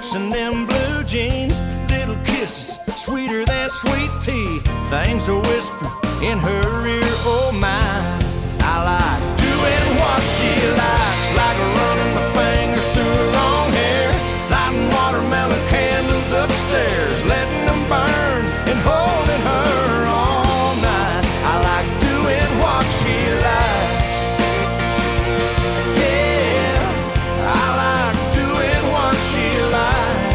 socks and them blue jeans. Little kisses, sweeter than sweet tea. Things are whispered in her ear, oh my. I like doing what she likes, like running my fingers through her long hair, lighting watermelon candles upstairs, letting them burn and holding her all night. I like doing what she likes. Yeah, I like doing what she likes.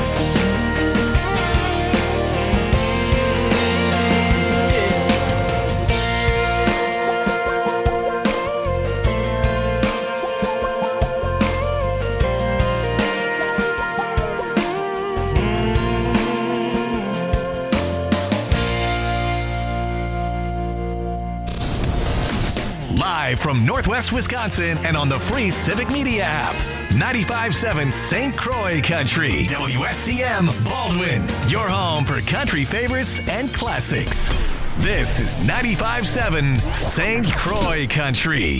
Live from Northwest Wisconsin and on the free Civic Media app. 95.7 St. Croix Country. WSCM Baldwin. Your home for country favorites and classics. This is 95.7 St. Croix Country.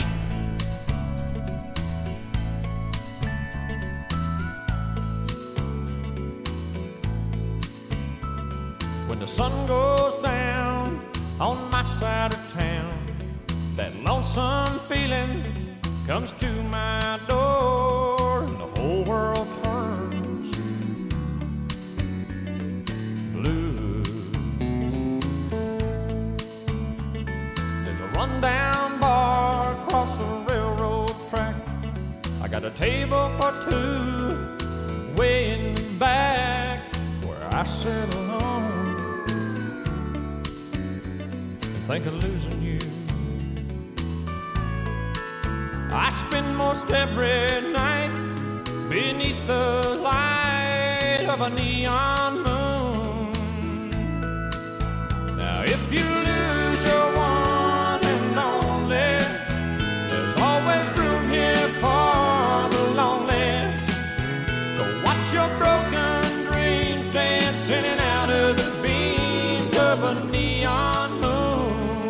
When the sun goes down on my side of town, that lonesome feeling comes to my door, and the whole world turns blue. There's a rundown bar across the railroad track. I got a table for two way in the back where I sit alone and think of losing you. I spend most every night beneath the light of a neon moon. Now if you lose your one and only, there's always room here for the lonely. To watch your broken dreams dance in and out of the beams of a neon moon.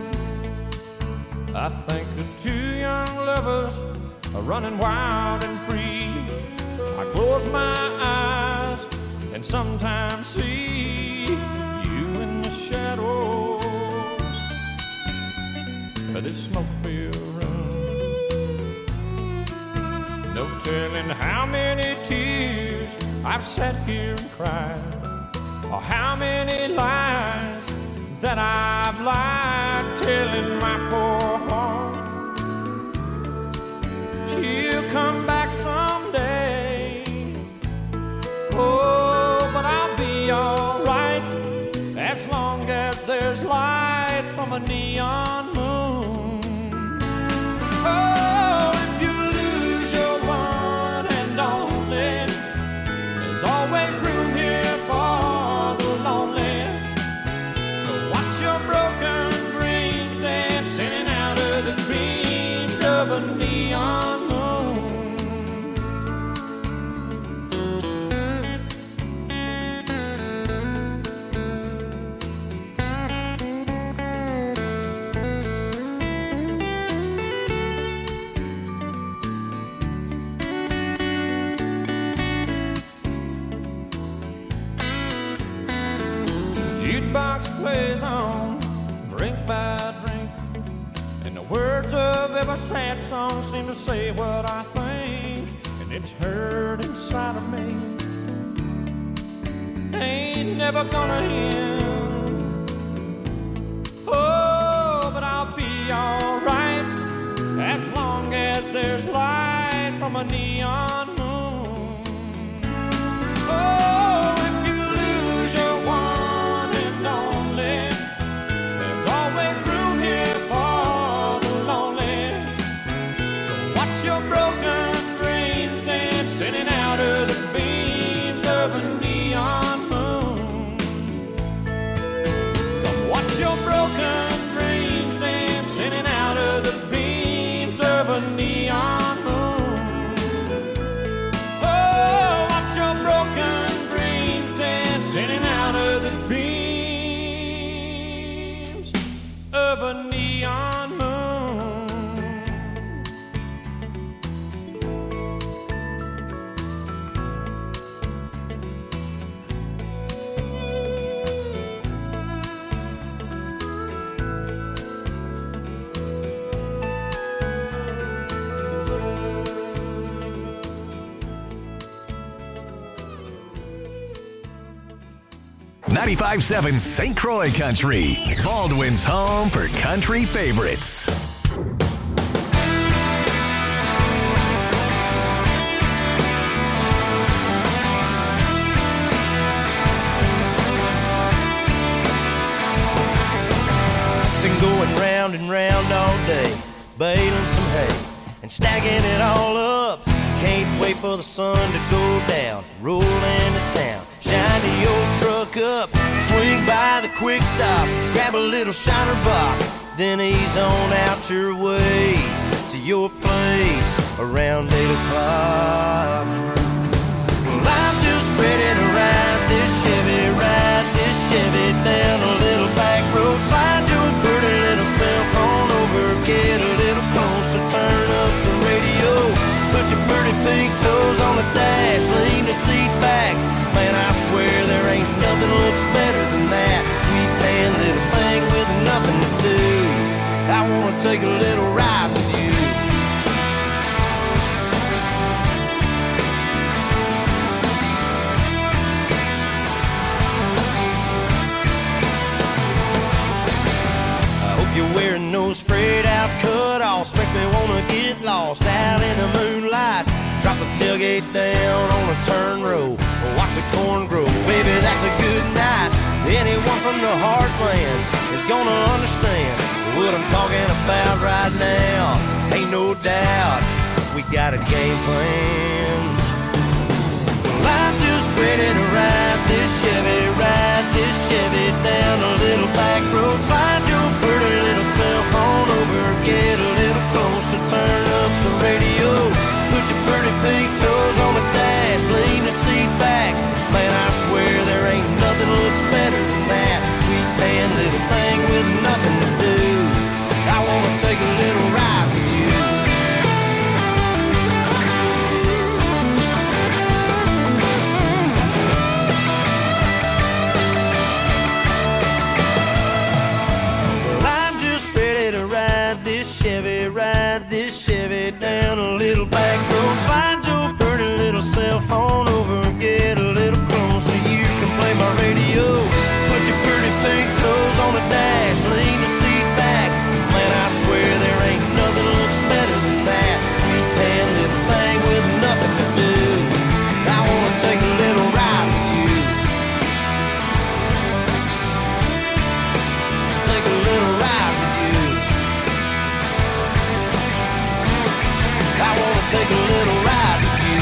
I think of two young lovers are running wild and free. I close my eyes and sometimes see you in the shadows of this smoke-filled room. No telling how many tears I've sat here and cried, or how many lies that I've lied, telling my poor heart she'll come back someday. Oh, but I'll be alright as long as there's light from a neon moon. Oh, if you lose your one and only, there's always room here for the lonely. To watch your broken dreams dance in and out of the dreams of a neon moon. Jukebox plays on, drink by drink, and the words of every sad song seem to say what I think, and it's heard inside of me. Ain't never gonna end. Oh, but I'll be alright as long as there's light from a neon moon. Oh, if you lose your one and only, there's always room here for the lonely. To watch your broken dreams dance in and out of the beams of a neon moon. Come watch your broken dreams dance in and out of the beams of a neon moon. Oh, watch your broken dreams dance in and out of the beams of a neon moon. 95.7 St. Croix Country, Baldwin's home for country favorites. Been going round and round all day, baling some hay and stacking it all up. Can't wait for the sun to go down, roll into town, shine the old truck up, swing by the quick stop, grab a little shiner box, then ease on out your way to your place around 8 o'clock. Well, I'm just ready to ride this Chevy down a little back road, slide your pretty little cell phone over, get a little closer, turn up the radio, put your pretty pink toes on the dash, lean the seat back. Man, I swear there ain't nothing looks better than that sweet tan little thing with nothing to do. I wanna take a little ride with you. I hope you're wearing those frayed out cutoffs, makes me wanna get lost out in the moonlight. Drop the tailgate down on a turn row, or watch the corn grow. Baby, that's a good night. Anyone from the heartland is gonna understand what I'm talking about right now. Ain't no doubt we got a game plan. Well, I'm just ready to ride this Chevy down a little back road, slide your pretty little cell phone over, get a little closer, turn up the radio, put your pretty pink toes on the dash, lean the seat back. Man, I swear there ain't nothing looks better than that sweet tan little thing with nothing to do. I wanna take a little ride with you. Well, I'm just ready to ride this Chevy down a little back road, slide your pretty little cell phone over, get a little closer, you can play my radio, put your pretty pink toes on the dash, lean the seat back. Man, I swear there ain't nothing looks better than that sweet tan little thing with nothing to do. I wanna take a little ride with you. Take a little ride with you. I wanna take a little ride with you.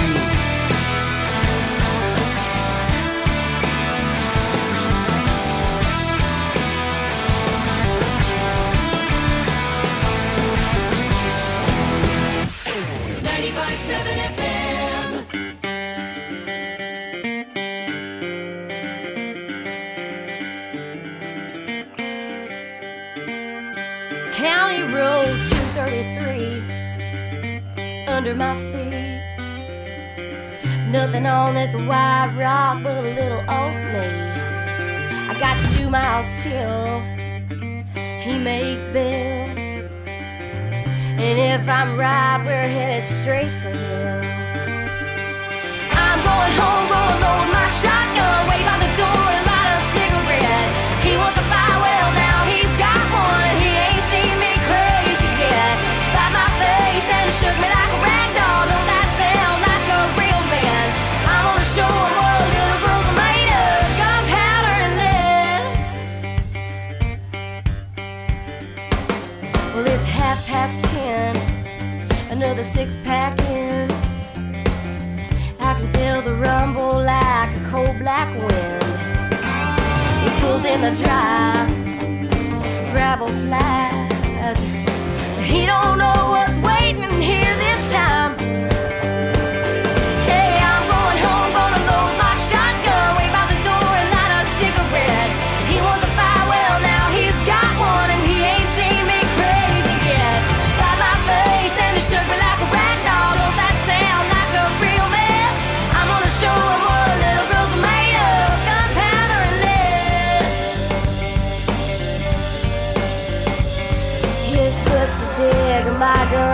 County Road 233 under my feet. Nothing on this white rock but a little old me. I got 2 miles till he makes bail, and if I'm right, we're headed straight for hell. I'm going home, gonna load my shotgun, wait by the door and light a cigarette. He wants a fire, well now he's got one, and he ain't seen me crazy yet. Slapped my face and shook me like a rag doll. Don't that sound like a real man? I'm gonna show him what little girls are made of, gunpowder and lead. Well, it's 10:30, another 6-pack in. I can feel the rumble like a cold black wind. He pulls in the drive, gravel flies. He don't know what's waiting here this time. Hey, I'm going home, gonna load my shotgun, wait by the door and light a cigarette. He wants a fire, well now he's got one, and he ain't seen me crazy yet. Slapped my face and he shook me like a rag doll. Don't that sound like a real man? I'm gonna show him what little girls are made of, gunpowder and lead. His fist is big and my gun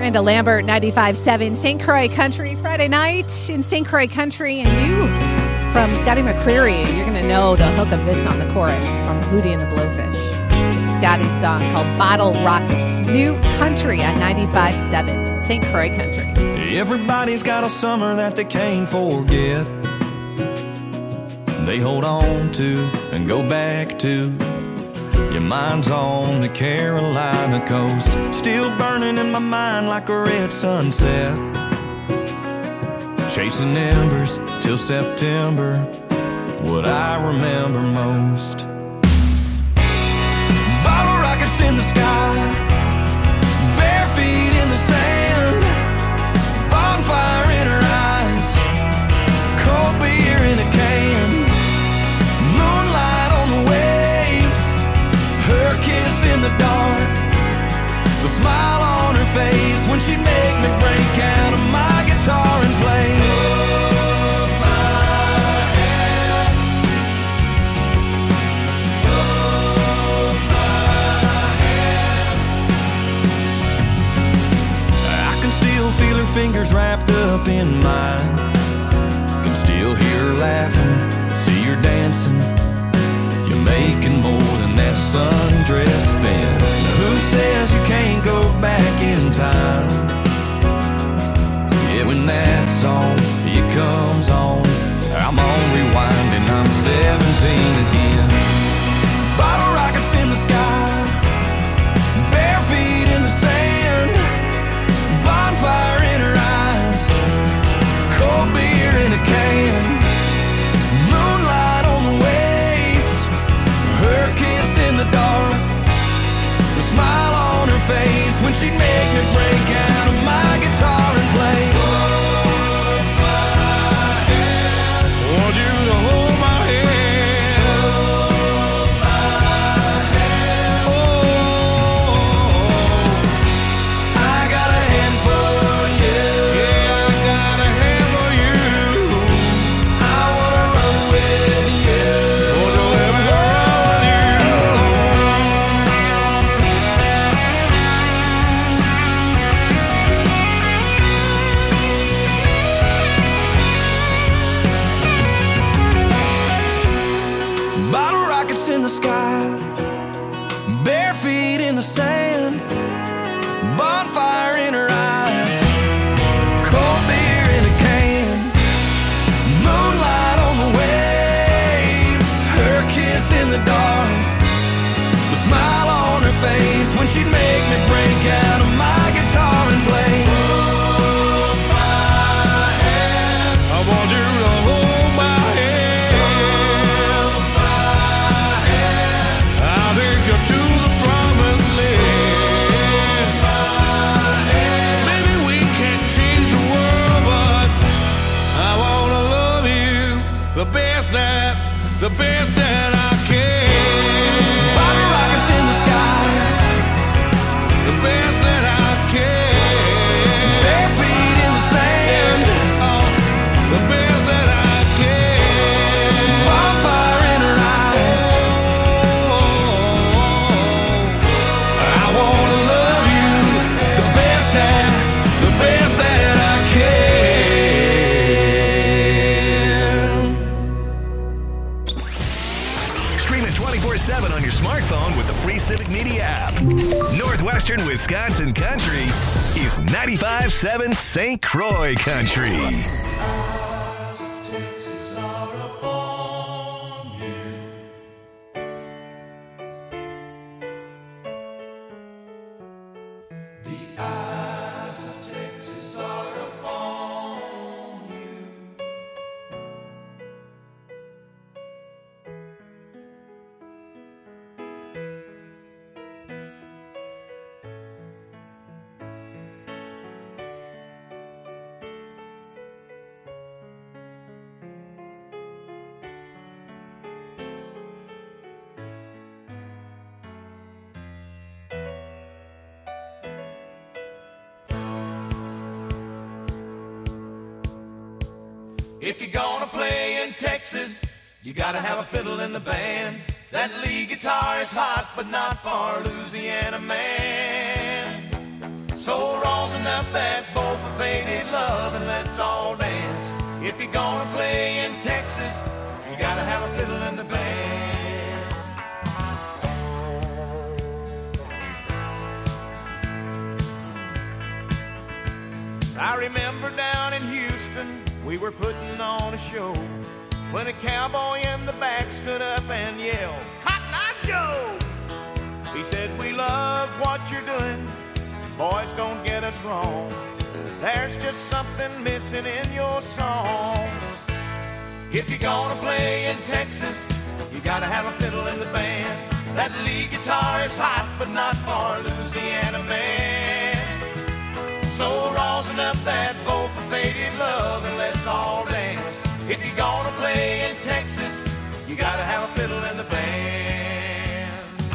Miranda Lambert, 95.7 St. Croix Country, Friday night in St. Croix Country. And you, from Scotty McCreery, you're going to know the hook of this song, the chorus from Hootie and the Blowfish. It's Scotty's song called Bottle Rockets. New country on 95.7 St. Croix Country. Everybody's got a summer that they can't forget. They hold on to and go back to. Your mind's on the Carolina coast, still burning in my mind like a red sunset. Chasing embers till September, what I remember most. Bottle rockets in the sky, bare feet in the sand, bonfire in her eyes, cold beer in a can, moonlight on the waves, her kiss in the dark, the smile on her face when she'd make me break out of my guitar and play. Hold my hand, hold my hand. I can still feel her fingers wrapped up in mine, can still hear her laughing, see her dancing. You're making more than that sundress spin. Now who says you can't go back in time? Yeah, when that song, it comes on, I'm on rewind and I'm 17 again. Bottle rockets in the sky, bare feet in the sand, bonfire in her eyes, cold beer in a can, moonlight on the waves, her kiss in the dark, the smile on her face when she'd make me break out of my guitar and play. Hold my hand, want you to hold my hand, hold my hand. Oh, I got a hand for you. Yeah, I got a hand for you. I wanna run with you. Wanna run with you. Bottle rockets in the sky, bare feet in the sand, bonfire in her eyes, cold beer in a can, moonlight on the waves, her kiss in the dark, the smile on her face when she'd make me break out of my guitar and play. Hold my hand, I want you to hold my hand, hold my hand. I'll take you to the promised land. Hold my hand. Maybe we can't change the world, but I wanna love you the best that I can. Bottle rockets in the sky, the best that I can. Bare feet in the sand, oh, the best that I can. Bonfire in her eyes, oh, I wanna love you the best that I can. Stream it 24/7 on your smartphone with the free Civic Media app. Northwestern Wisconsin Country is 95.7 St. Croix Country. If you're gonna play in Texas, you gotta have a fiddle in the band. That lead guitar is hot, but not for Louisiana man. So rosin up that bowl for faded love and let's all dance. If you're gonna play in Texas, you gotta have a fiddle in the band. I remember down in Houston, we were putting on a show when a cowboy in the back stood up and yelled, "Cotton Eye Joe!" He said, "We love what you're doing. Boys, don't get us wrong. There's just something missing in your song. If you're gonna play in Texas, you gotta have a fiddle in the band. That lead guitar is hot, but not for Louisiana man. So rosin up that bowl for faded love and let's all dance. If you're gonna play in Texas, you gotta have a fiddle in the band."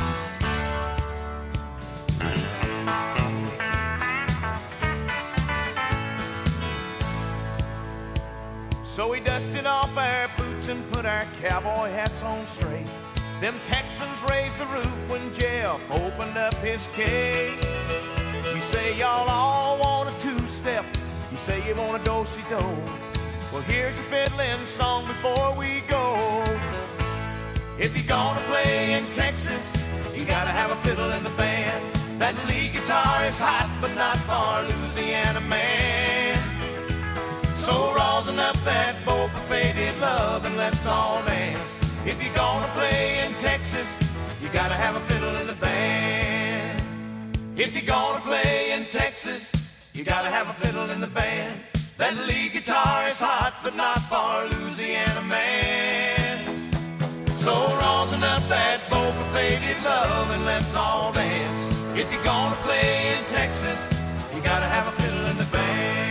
So we dusted off our boots and put our cowboy hats on straight. Them Texans raised the roof when Jeff opened up his case. You say y'all all want a two-step. You say you want a do-si-do. Well, here's a fiddling song before we go. If you're gonna play in Texas, you gotta have a fiddle in the band. That lead guitar is hot, but not for Louisiana man. So rosin up that bowl for faded love and let's all dance. If you're gonna play in Texas, you gotta have a fiddle in the band. If you're gonna play in Texas, you gotta have a fiddle in the band. That lead guitar is hot, but not for Louisiana man. So rosin up that bowl for faded love and let's all dance. If you're gonna play in Texas, you gotta have a fiddle in the band.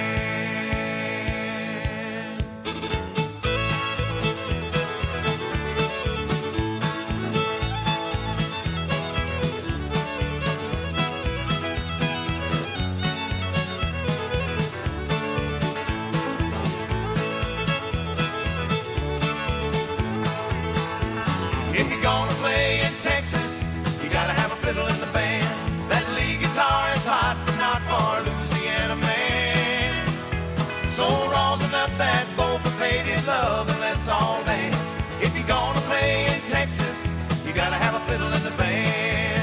If you're gonna play in Texas, you gotta have a fiddle in the band. That lead guitar is hot, but not for Louisiana man. So rosin up that bowl for faded love and let's all dance. If you're gonna play in Texas, you gotta have a fiddle in the band.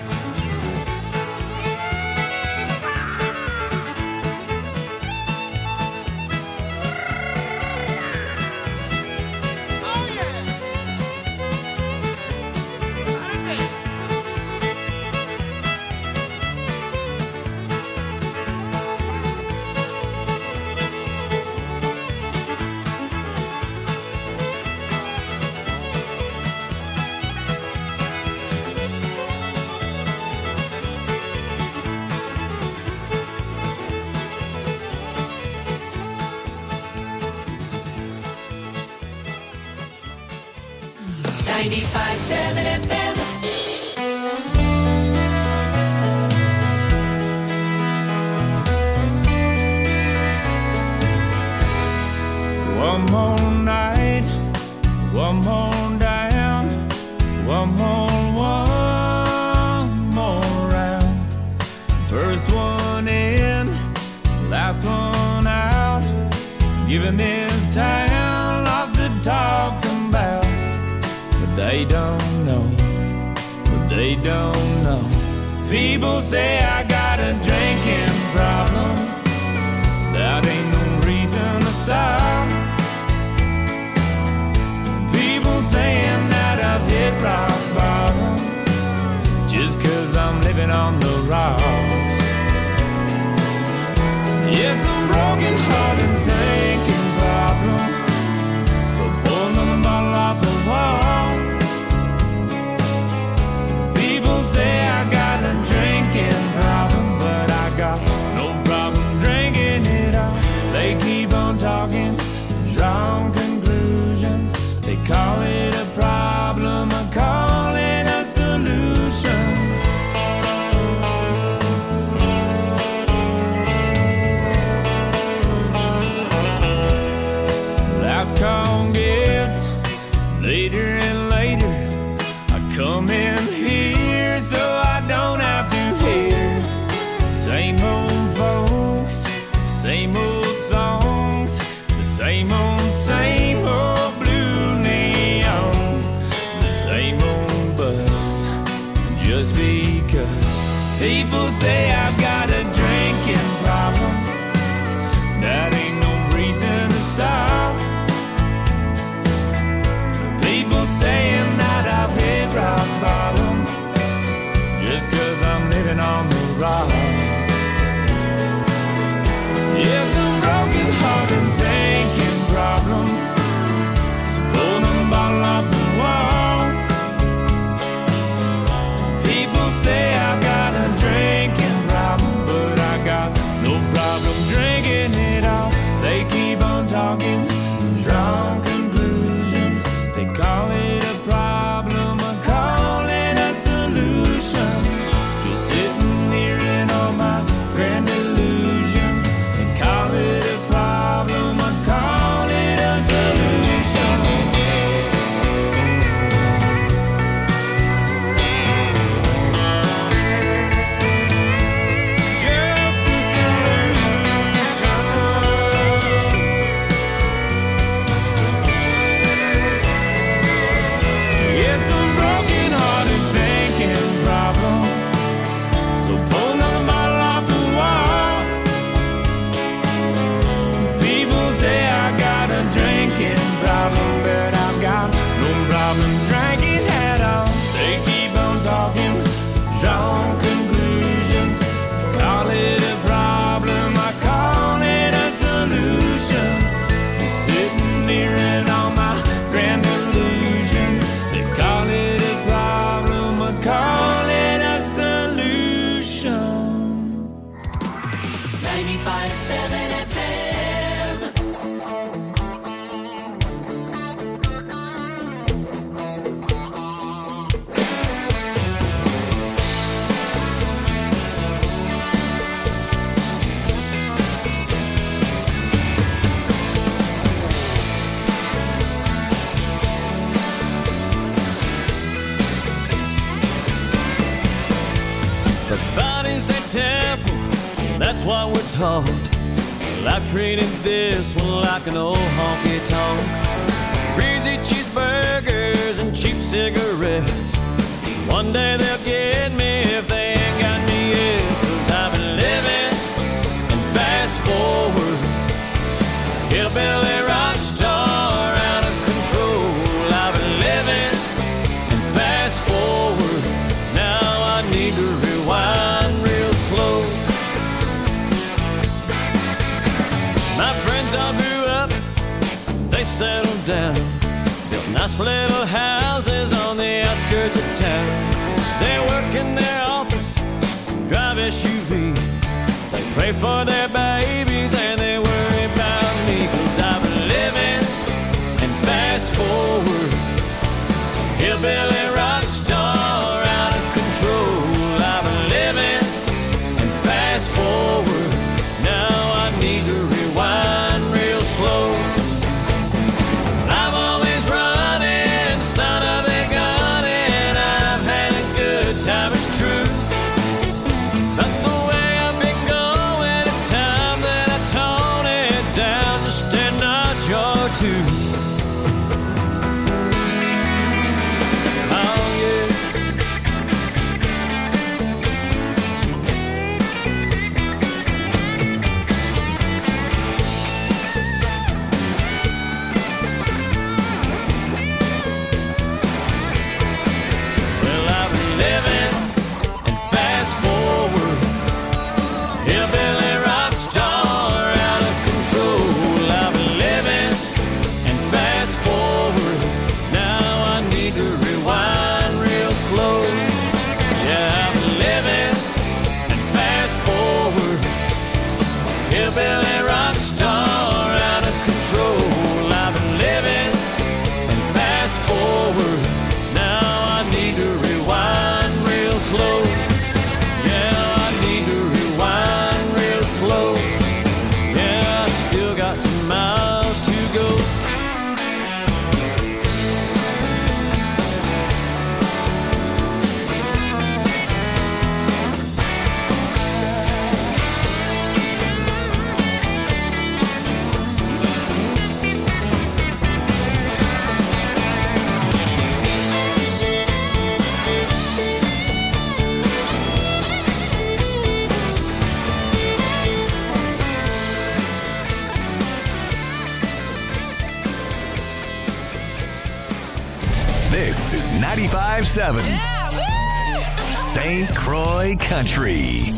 One more night, one more down, one more round. First one in, last one out. Giving this town lots to talk about. But they don't know, People say I got a drinking problem. That ain't no reason to stop. People saying that I've hit rock bottom just 'cause I'm living on the rocks. It's a broken-hearted thinking problem. So pull another bottle off the wall. People say I got a drinking problem, but I got no problem drinking it all. They keep on talking, drawing conclusions. They call it a problem, I call it a solution. Last call gets later and later. I come in here so I don't have to hear the same People say I've got a drinking problem. That ain't no reason to stop. People saying that I've hit rock bottom just 'cause I'm living on the rocks. It's a broken heart and thinking problem. So pull the bottle off the wall. People say I've got a drinking problem, but I got no problem drinking it all. They keep on talking, drawn conclusions. They call it a problem, I call it a solution. Just sitting here in all my grand illusions. They call it a problem, I call it a solution. Just a solution. It's a broken hearted thinking problem. So pull another bottle off the wall. People say I got a drinking problem, but I've got no problem drinking at all. They keep on talking, drawing conclusions. Call it a problem, I call it a solution. Just sitting here in all my grand illusions. They call it a problem, I call it a solution. 95.7 FM. The body's a temple, that's what we're taught. Well, I've treated this one like an old honky tonk. Greasy cheeseburgers and cheap cigarettes. One day they'll get me if they ain't got me yet. 'Cause I've been living and fast forward. Hillbilly rock star out of control. I've been living and fast forward. Now I need to rewind real slow. My friends all grew up, they settled down, built nice little houses on the outskirts of town. They work in their office, drive SUVs. They pray for their babies and they worry about me. 'Cause I've been living and fast forward. Hillbilly rock star out of control. I've been living and fast forward. Now I need to rewind real slow. I'm always running, son of a gun, and I've had a good time, it's true. But the way I've been going, it's time This is 95.7 St. Croix Country.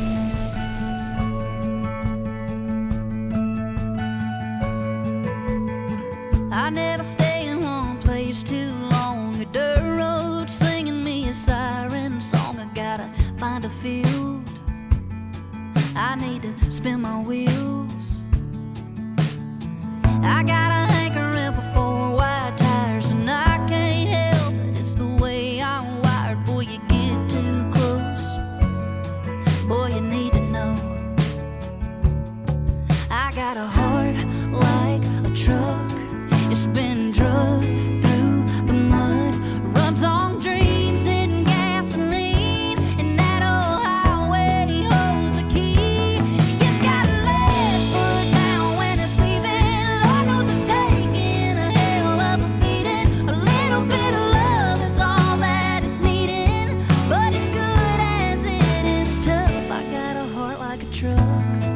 I never stay in one place too long. A dirt road singing me a siren song. I gotta find a field. I need to spin my wheels. I got a hankering for 4 wide tires, and I can't help it. It's the way I'm wired. Boy, you get too close. Boy, you need to know. I got a heart like a truck. It's been drugged through the mud, runs on dreams and gasoline, and that old highway holds a key. It's got a left foot down when it's leaving. Lord knows it's taking a hell of a beating. A little bit of love is all that it's needing, but as good as it is tough, I got a heart like a truck.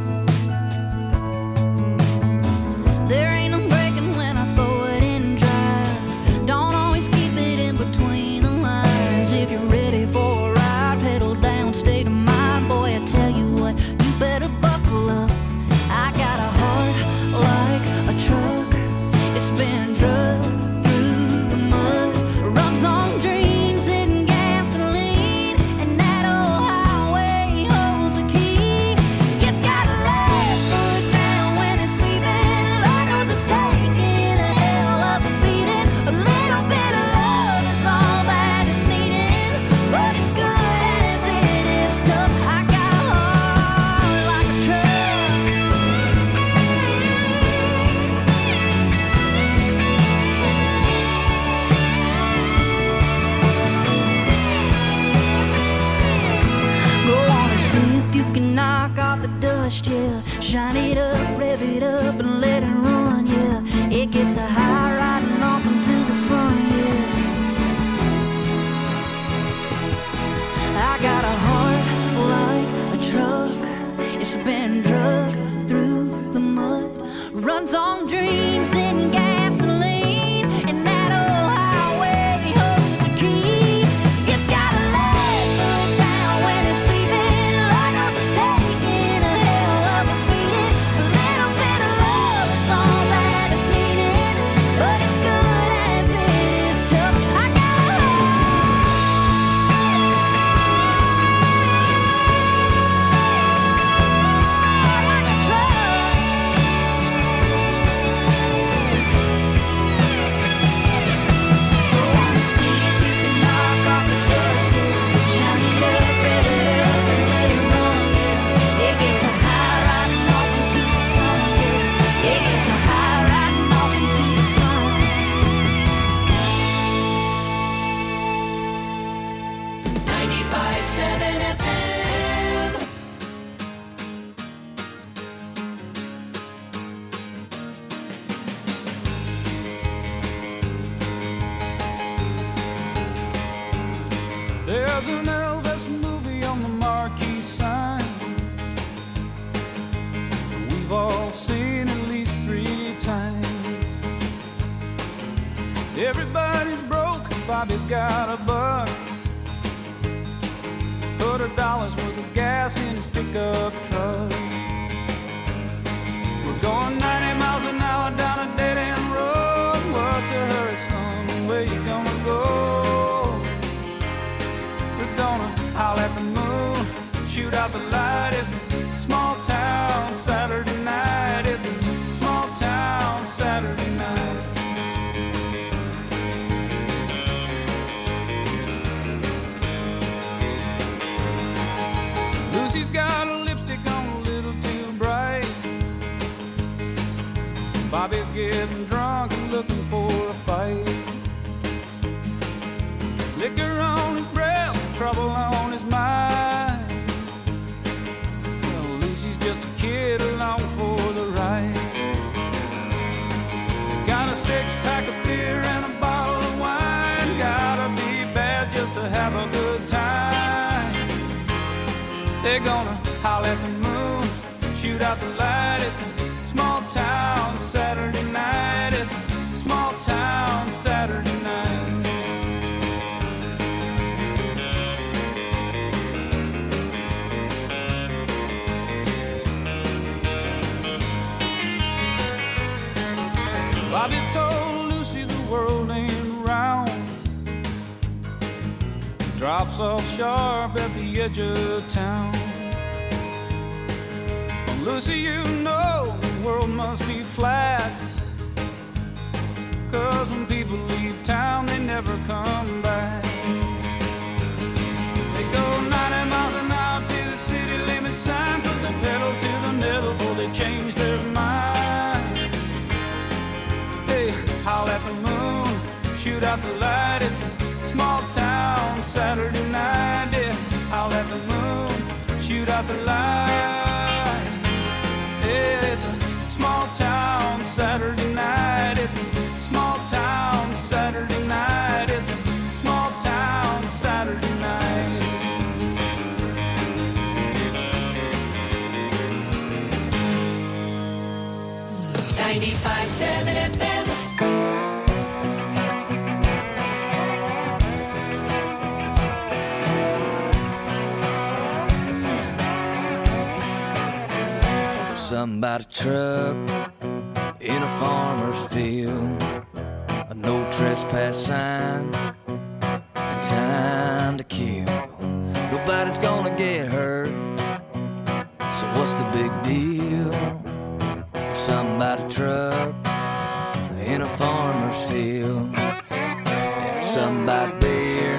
There ain't no breaking when I throw it in drive. Don't always keep it in between the lines. If you're ready for a ride, pedal down, state of mind. Boy, I tell you what, you better buckle up. I got a heart like a truck. It's been drugged through the mud, runs on dreams and gasoline, and that old highway holds a key. It's got a left foot down when it's leaving. Lord knows it's taking a hell of a beating. A little bit of love is all that it's needing, but as good as it is tough, I got a heart like a truck. Go on and see if you can knock off the dust, yeah. Shine it up, rev it up, and let it run, yeah. It gets a high riding off into the sun, yeah. I got a heart like a truck. It's been drugged through the mud, runs on dreams and gasoline, and that old highway holds a key. It's got a left foot down when it's leaving. Lord knows it's taking a hell of a beating. A little bit of love is all that it's needing, but as good as it is tough, I got a heart like a truck. Go on and see if you can knock off the dust, yeah. Shine it up, rev it up, and let it run, yeah. It gets a high riding off into the sun, yeah. It gets a high riding off into the sun. 95.7 FM. There's an Elvis movie on the marquee sign. We've all seen at least 3 times. Everybody's broke, Bobby's got a buck. Put $100 worth of gas in his pickup truck. We're going 90 miles an hour down a dead-end road. What's a hurry, son? Where you gonna go? We're gonna howl at the moon, shoot out the light. It's a small town Saturday night. It's a small town Saturday night. Lucy's got a lipstick on a little too bright. Bobby's getting drunk and looking for a fight. Liquor on his breath, trouble on his mind. Well, Lucy's just a kid along for the ride. Got a 6-pack of beer and a bottle of wine. Gotta be bad just to have a good time. They're gonna howl at the moon, shoot out the light. It's a small town Saturday night. It's a small town Saturday night. drops off sharp at the edge of town. Well, Lucy, you know the world must be flat, 'cause when people leave town, they never come back. They go 90 miles an hour to the city limit sign, put the pedal to the metal before they change their mind. Hey, howl at the moon, shoot out the light, it's a small town Saturday night. Yeah, howl at the moon, shoot out the light. Yeah, it's a small town Saturday night. It's a small town Saturday night. It's a small town Saturday night. 95.7 FM. Something about a truck in a farmer's field, a no trespass sign, and time to kill. Nobody's gonna get hurt, so what's the big deal? Something about a truck in a farmer's field, and something about beer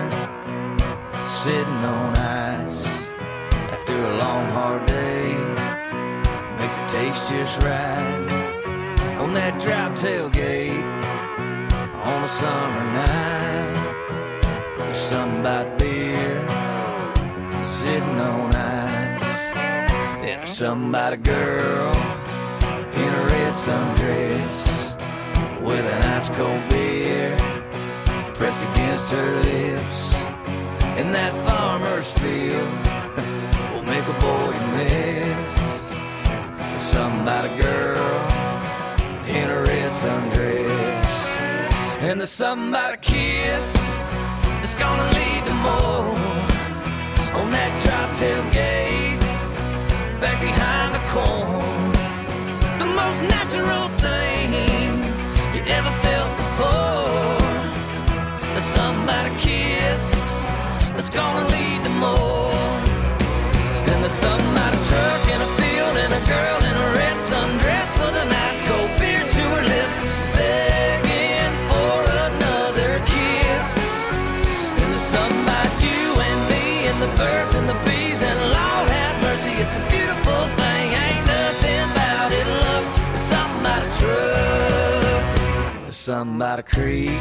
sitting on ice after a long hard day. Makes it taste just right on that drop tailgate on a summer night. There's something about beer sitting on ice, and there's something about a girl in a red sundress with an ice cold beer pressed against her lips. And that farmer's field will make a boy miss. Something about a girl in a red sundress, and there's something about a kiss that's gonna lead to more on that drop tailgate back behind the corn. The most natural thing you ever felt before. There's something about a kiss that's gonna lead to more. And there's something about a truck in a field and a girl in a red sundress with an ice cold beer to her lips, begging for another kiss. And there's something about you and me and the birds and the bees, and Lord have mercy, it's a beautiful thing. Ain't nothing about it, love. There's something about a truck. There's something about a creek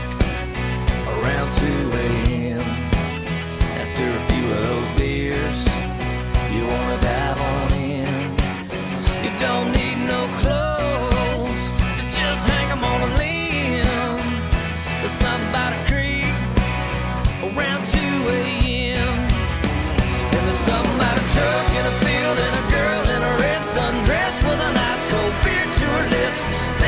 around 2 a.m. After a few of those beers, you wanna dive on in. You don't need no clothes, so just hang 'em on a limb. There's something about a creek around 2 a.m. And there's something about a truck in a field and a girl in a red sundress with an ice cold beer to her lips,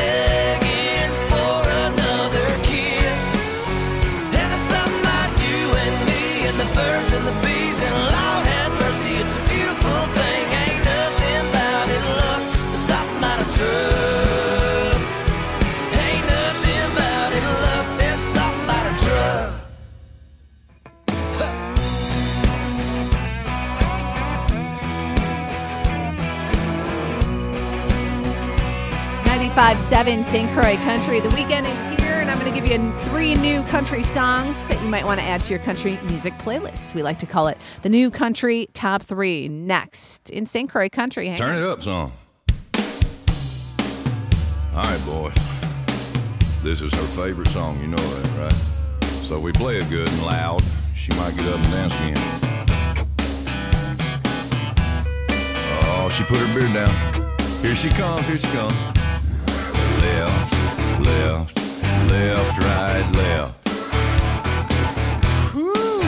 begging for another kiss. And there's something about you and me and the birds and the bees, and Lord have mercy, it's a beautiful thing. Ain't nothing about it, look. There's something about a truck. Ain't nothing about it, look. There's something about a truck. 95.7 St. Croix Country. The weekend is here, and I'm going to give you 3 new country songs that you might want to add to your country music playlist. We like to call it the New Country Top 3. Next in St. Croix Country. Hang Turn on. it up some. All right, boys. This is her favorite song, you know that, right? So if we play it good and loud, she might get up and dance again. Oh, she put her beard down. Here she comes, here she comes. Left, left, left, right, left. Whew.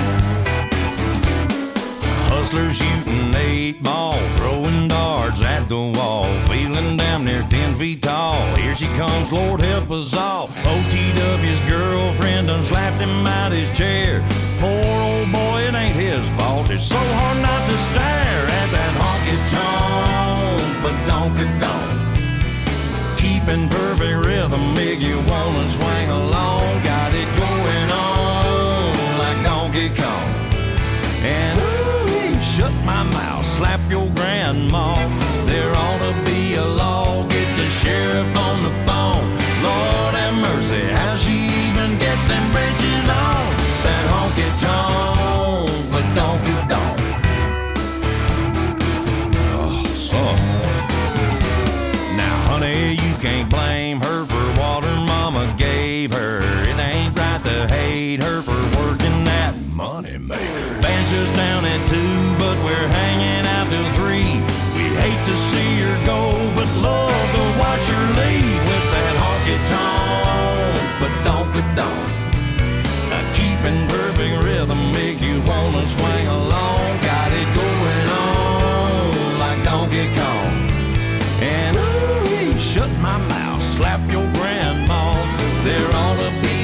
Hustlers shooting 8 ball, throwing darts at the wall, feeling damn near 10 feet tall. Here she comes, Lord help us all. OTW's girlfriend done slapped him out his chair. Poor old boy, it ain't his fault. It's so hard not to stare at that honky-tonk, but donk-a-donk. Keeping perfect rhythm, make you wanna swing along. Got it going on like Donkey Kong.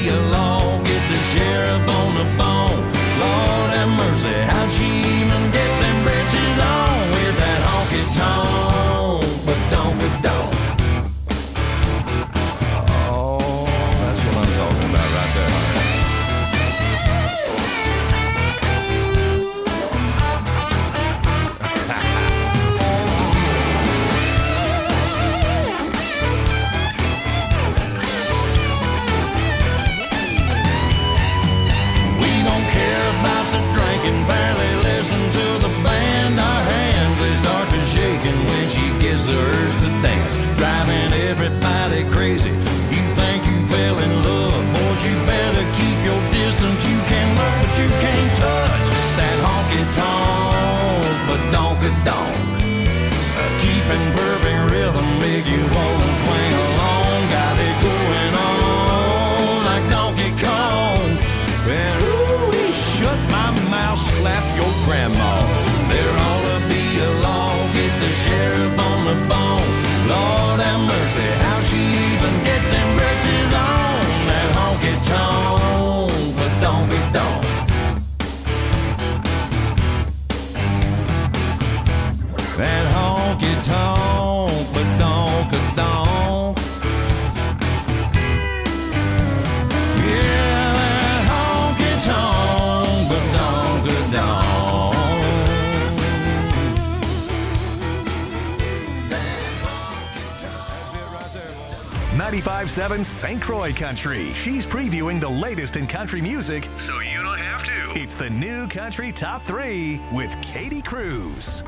be a law. Get the sheriff on the phone. Lord have mercy, how'd she even get them britches on with that honky tonk? But don't be don't. Oh, that's what I'm talking about right there. Barely listen to the band. Our hands, they start to shaking when she gets the urge to dance, driving everybody crazy. You think you fell in love, boys, you better keep your distance. You can look, but you can't touch that honky-tonk, but donk-a-donk. Keeping perfect rhythm make you wanna swing along. Got it going on like Donkey Kong. And ooh, shut my mouth, slap your grandma. There ought to be a law. Get the sheriff on the phone. Lord have mercy, how she even get them britches on? That honky tonk, but donkey donk. That honky tonk, but donkey donk. Yeah, that honky tonk, but donkey donk. That honky tonk. That's it right there, boy. 95.7 St. Croix Country. She's previewing the latest in country music, so you don't have to. It's the new Country Top 3 with Katie Cruz.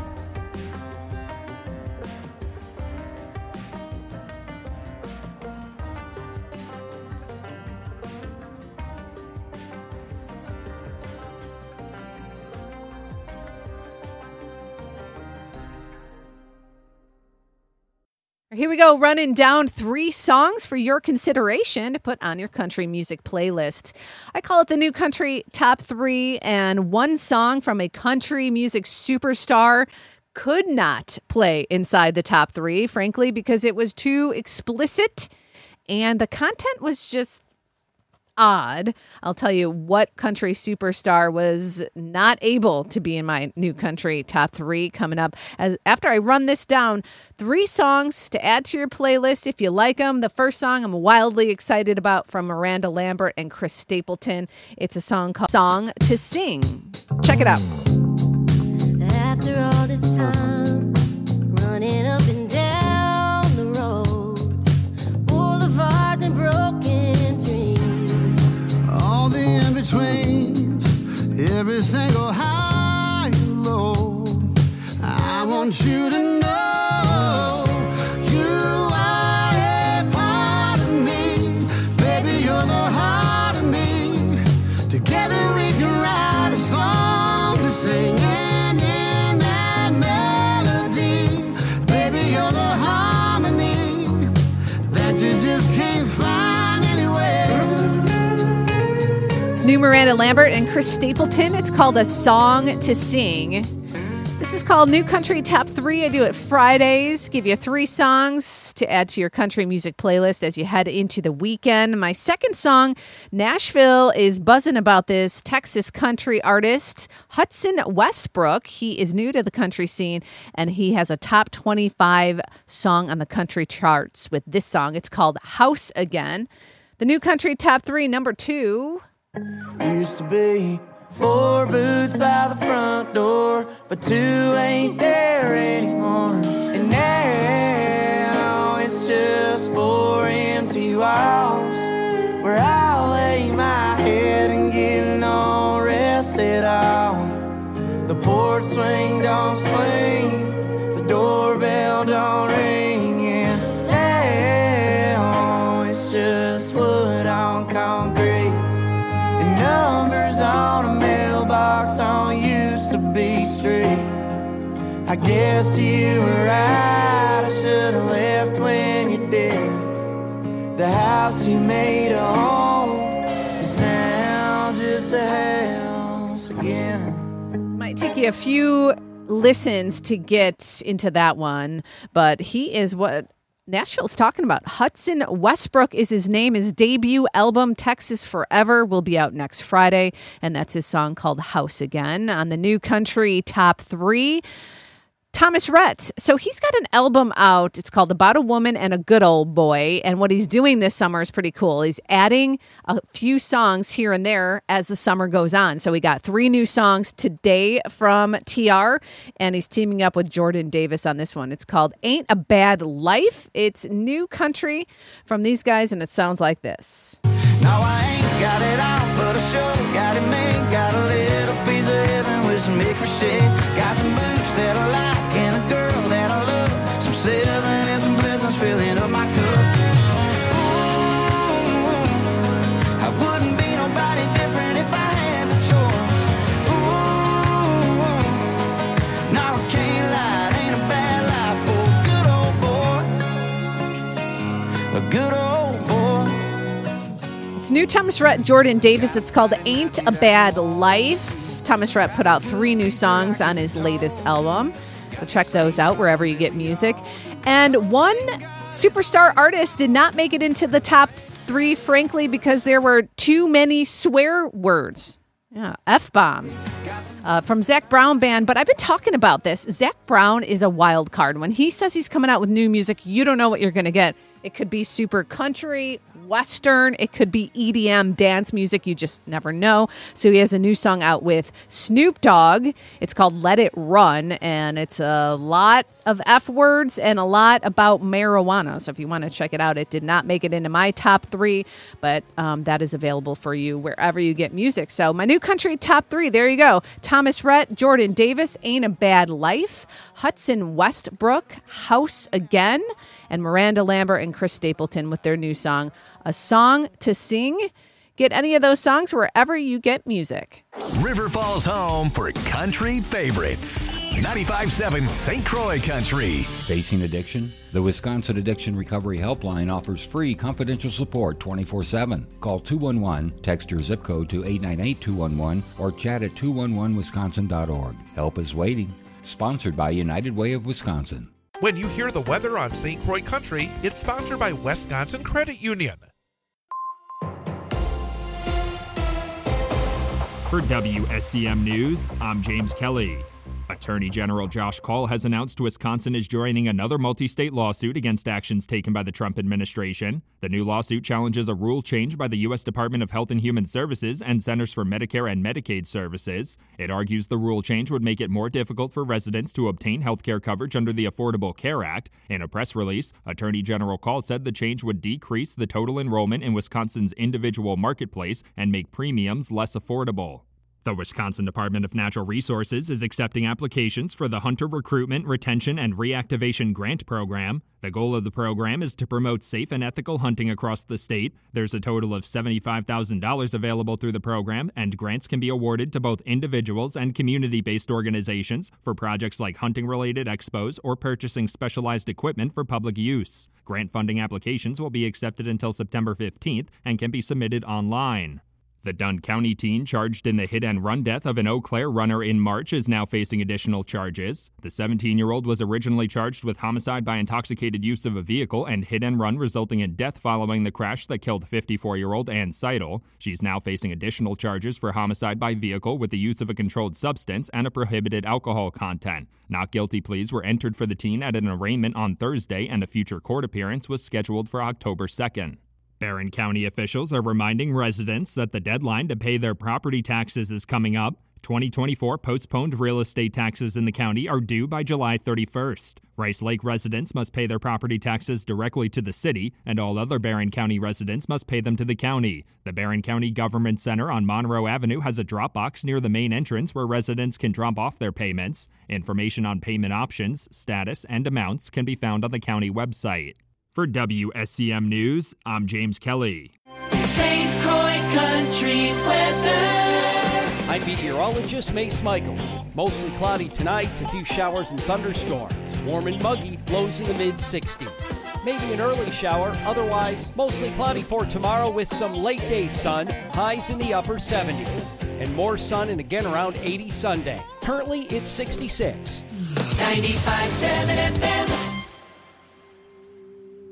Here we go, running down 3 songs for your consideration to put on your country music playlist. I call it the new country top 3, and one song from a country music superstar could not play inside the top 3, frankly, because it was too explicit and the content was just odd. I'll tell you what country superstar was not able to be in my new country top 3 coming up. After I run this down, 3 songs to add to your playlist if you like them. The first song I'm wildly excited about from Miranda Lambert and Chris Stapleton. It's a song called Song to Sing. Check it out. After all this time, running up and down the roads, boulevards and broken dreams, all the in-betweens, every single high and low. I want you to know you are a part of me. Baby, you're the heart of me. Together we can write a song to sing. And in that melody, baby, you're the harmony that you just can't find anywhere. It's new Miranda Lambert and Chris Stapleton. It's called A Song to Sing. This is called New Country Top 3. I do it Fridays. Give you 3 songs to add to your country music playlist as you head into the weekend. My second song, Nashville is buzzing about this Texas country artist, Hudson Westbrook. He is new to the country scene, and he has a top 25 song on the country charts with this song. It's called House Again. The New Country Top 3, number 2. Used to be 4 boots by the front door, but 2 ain't there anymore. And now it's just 4 empty walls where I lay my head and get no rest at all. The porch swing don't swing, the doorbell don't ring, and now it's just wood on concrete. Numbers on a mailbox on used to be street. I guess you were right, I should have left when you did. The house you made a home is now just a house again. Might take you a few listens to get into that one, but he is what Nashville's talking about. Hudson Westbrook is his name. His debut album, Texas Forever, will be out next Friday, and that's his song called House Again. On the New Country Top 3, Thomas Rhett. So he's got an album out. It's called About a Woman and a Good Old Boy. And what he's doing this summer is pretty cool. He's adding a few songs here and there as the summer goes on. So we got 3 new songs today from TR, and he's teaming up with Jordan Davis on this one. It's called Ain't a Bad Life. It's new country from these guys, and it sounds like this. Now I ain't got it all, but I sure got it made. Got a little piece of heaven with some hickory shit. Got some boots that I like and a girl that I love. Some 7 and some blizzards filling up my cup. Ooh, I wouldn't be nobody different if I had the choice. Ooh, now I can't lie, it ain't a bad life for a good old boy. A good old boy. It's new Thomas Rhett and Jordan Davis. It's called Ain't a Bad Life. Thomas Rhett put out 3 new songs on his latest album. So check those out wherever you get music. And one superstar artist did not make it into the top 3, frankly, because there were too many swear words. Yeah, F-bombs from Zac Brown Band. But I've been talking about this. Zac Brown is a wild card. When he says he's coming out with new music, you don't know what you're going to get. It could be super country, Western. It could be EDM dance music. You just never know. So he has a new song out with Snoop Dogg. It's called Let It Run, and it's a lot of F words and a lot about marijuana. So if you want to check it out, it did not make it into my top 3, but that is available for you wherever you get music. So my new country top 3, there you go. Thomas Rhett, Jordan Davis, Ain't a Bad Life, Hudson Westbrook, House Again, and Miranda Lambert and Chris Stapleton with their new song, A Song to Sing. Get any of those songs wherever you get music. River Falls home for country favorites. 95.7 St. Croix Country. Facing addiction? The Wisconsin Addiction Recovery Helpline offers free confidential support 24/7. Call 211, text your zip code to 898-211, or chat at 211wisconsin.org. Help is waiting. Sponsored by United Way of Wisconsin. When you hear the weather on St. Croix Country, it's sponsored by Wisconsin Credit Union. For WSCM News, I'm James Kelly. Attorney General Josh Kaul has announced Wisconsin is joining another multi-state lawsuit against actions taken by the Trump administration. The new lawsuit challenges a rule change by the U.S. Department of Health and Human Services and Centers for Medicare and Medicaid Services. It argues the rule change would make it more difficult for residents to obtain health care coverage under the Affordable Care Act. In a press release, Attorney General Kaul said the change would decrease the total enrollment in Wisconsin's individual marketplace and make premiums less affordable. The Wisconsin Department of Natural Resources is accepting applications for the Hunter Recruitment, Retention, and Reactivation Grant Program. The goal of the program is to promote safe and ethical hunting across the state. There's a total of $75,000 available through the program, and grants can be awarded to both individuals and community-based organizations for projects like hunting-related expos or purchasing specialized equipment for public use. Grant funding applications will be accepted until September 15th and can be submitted online. The Dunn County teen charged in the hit-and-run death of an Eau Claire runner in March is now facing additional charges. The 17-year-old was originally charged with homicide by intoxicated use of a vehicle and hit-and-run resulting in death following the crash that killed 54-year-old Ann Seidel. She's now facing additional charges for homicide by vehicle with the use of a controlled substance and a prohibited alcohol content. Not guilty pleas were entered for the teen at an arraignment on Thursday, and a future court appearance was scheduled for October 2nd. Barron County officials are reminding residents that the deadline to pay their property taxes is coming up. 2024 postponed real estate taxes in the county are due by July 31st. Rice Lake residents must pay their property taxes directly to the city, and all other Barron County residents must pay them to the county. The Barron County Government Center on Monroe Avenue has a drop box near the main entrance where residents can drop off their payments. Information on payment options, status, and amounts can be found on the county website. For WSCM News, I'm James Kelly. St. Croix Country weather. I'm meteorologist Mace Michaels. Mostly cloudy tonight, a few showers and thunderstorms. Warm and muggy, lows in the mid-60s. Maybe an early shower, otherwise mostly cloudy for tomorrow with some late day sun, highs in the upper 70s. And more sun and again around 80 Sunday. Currently it's 66. 95.7 FM.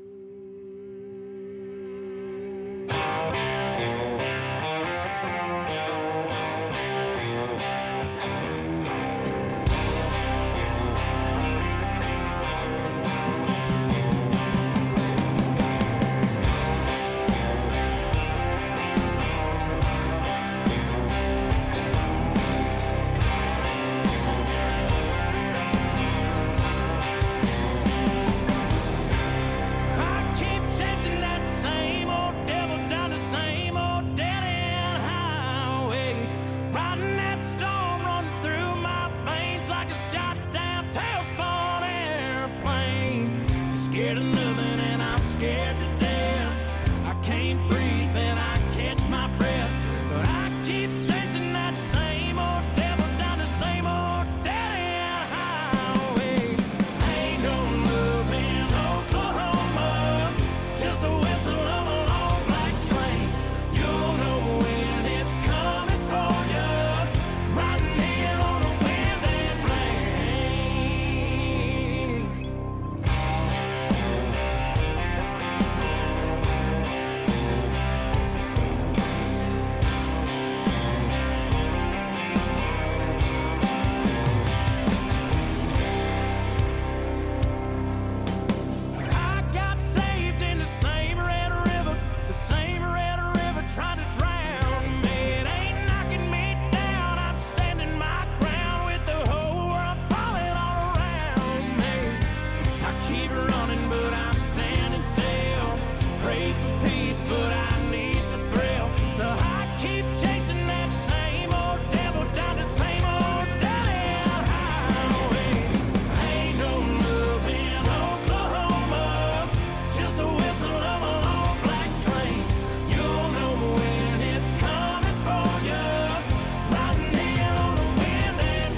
trying to drown me. It ain't knocking me down. I'm standing my ground with the whole world falling all around me. I keep running, but I'm standing still. Pray for peace, but I need the thrill. So I keep chasing that same old devil down the same old dead-end highway. Ain't no love in Oklahoma, just a whistle of a long black train. You'll know when it's coming for you, riding in on the wind and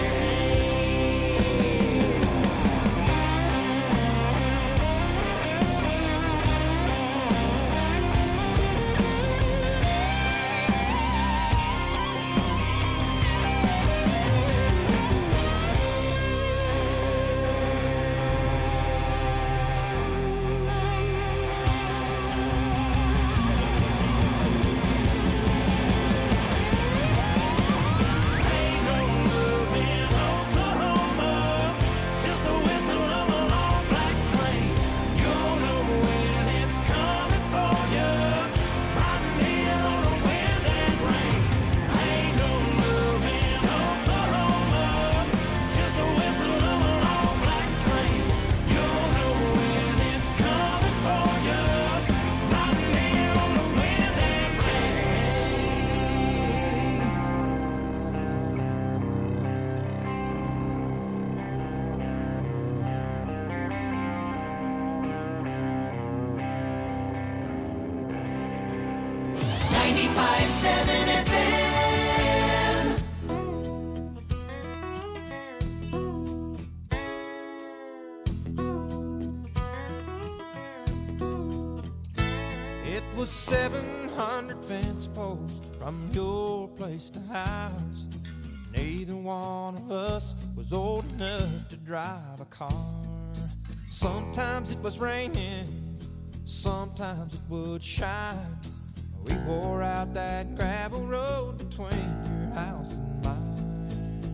It was 700 fence posts from your place to ours. Neither one of us was old enough to drive a car. Sometimes it was raining, sometimes it would shine. We wore out that gravel road between your house and mine.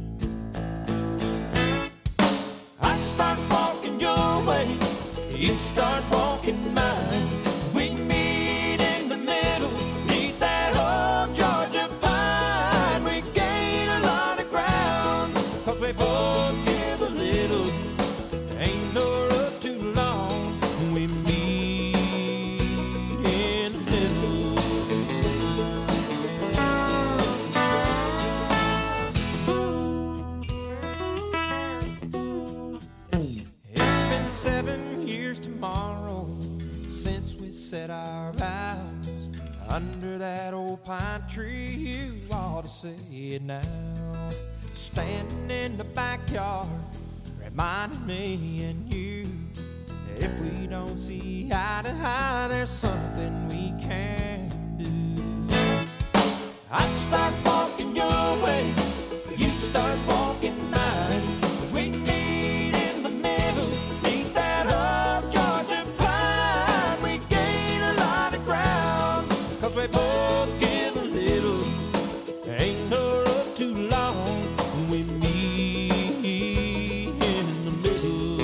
I'd start walking your way, you'd start walking mine. We'd meet in the middle, neath that old Georgia pine. We gain a lot of ground, 'cause we both give a little. Ain't no road too long, we meet in the middle. It's been 7 years tomorrow since we said our vows under that old pine tree. You ought to say it now. Standing in the backyard, reminding me and you that if we don't see eye to eye, there's something we can do. I'd start walking your way, you'd start walking mine. We meet in the middle, neath that old Georgia pine. We gain a lot of ground, 'cause we both give a little. Ain't no road too long, we meet in the middle.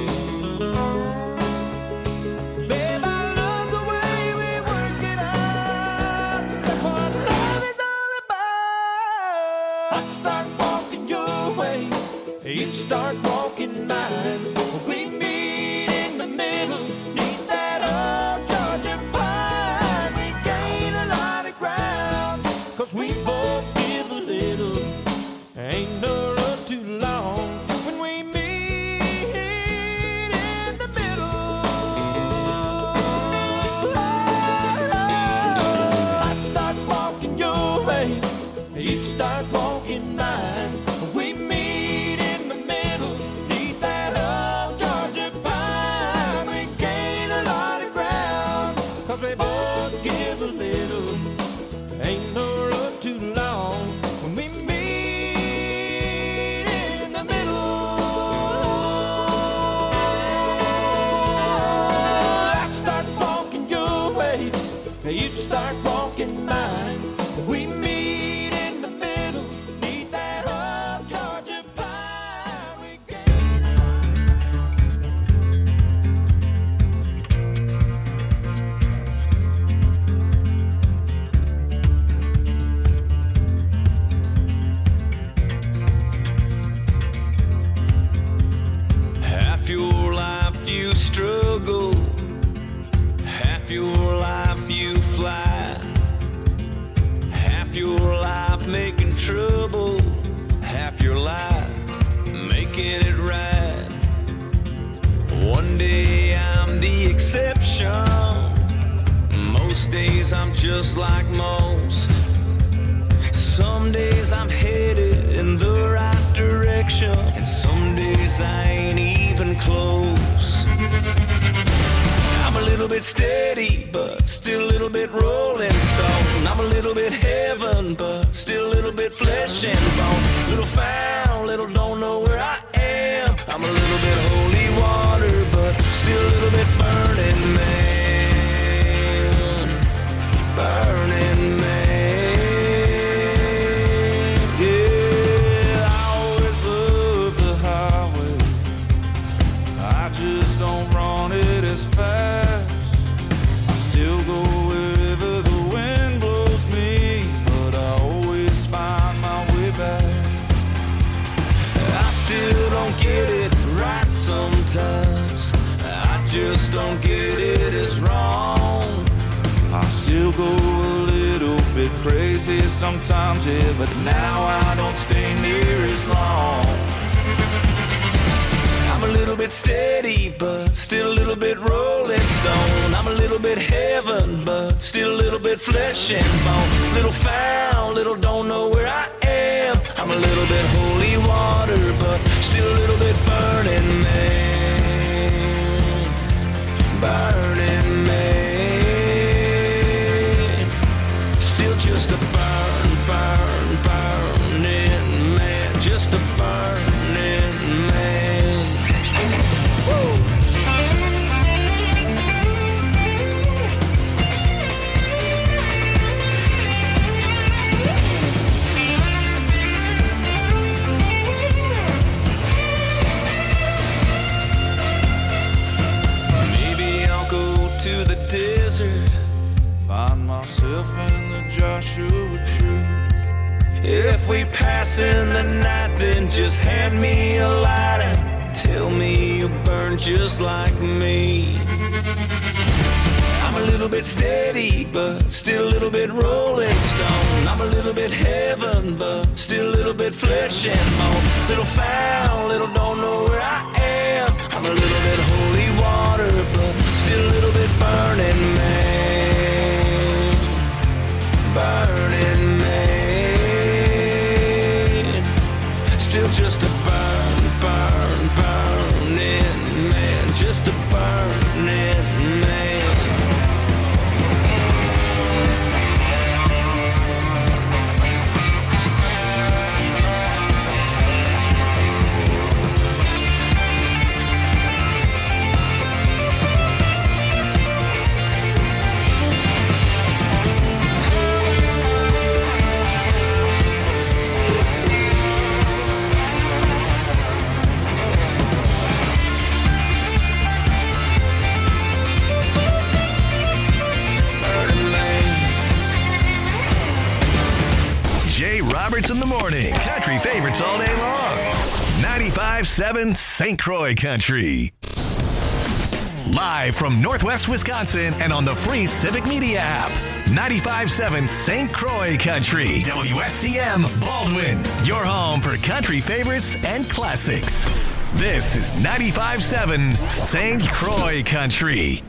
Babe, I love the way we work it out. That's what love is all about. I'd start walking your way, you'd start walking mine. We meet in the middle, neath that old Georgia pine. We gain a lot of ground, 'cause we both give a little. Ain't no road too long when we meet in the middle. I'd start walking your way, you'd start walking mine. We meet in the middle, life making trouble, half your life making it right. One day I'm the exception, most days I'm just like most. Some days I'm headed in the right direction, and some days I ain't even close. I'm a little bit steady, but still a little bit rolling stone. I'm a little bit heaven, but still a little bit flesh and bone. Little found, little don't know where I am. I'm a little bit holy water, but still a little bit burning man. Burning man. Yeah, I always love the highway. I just don't run it as fast. I still go wherever the wind blows me, but I always find my way back. I still don't get it right sometimes. I just don't get it as wrong. I still go a little bit crazy sometimes, yeah, but now I don't stay near as long. I'm a little bit steady, but still a little bit rolling stone. I'm a little bit heaven, but still a little bit flesh and bone. Little found, little don't know where I am. I'm a little bit holy water, but still a little bit burning man. Burning man. Still just a burning man. Just a burning man. Woo! Maybe I'll go to the desert, find myself in the Joshua Tree. If we pass in the night, then just hand me a lighter. Tell me you burn just like me. I'm a little bit steady, but still a little bit rolling stone. I'm a little bit heaven, but still a little bit flesh and bone. Little found, little don't know where I am. I'm a little bit holy water, but still a little bit burning man. Burning man. Still just a burning man. Just a burning man. Jay Roberts in the morning. Country favorites all day long. 95.7 St. Croix Country. Live from Northwest Wisconsin and on the free Civic Media app. 95.7 St. Croix Country. WSCM Baldwin. Your home for country favorites and classics. This is 95.7 St. Croix Country.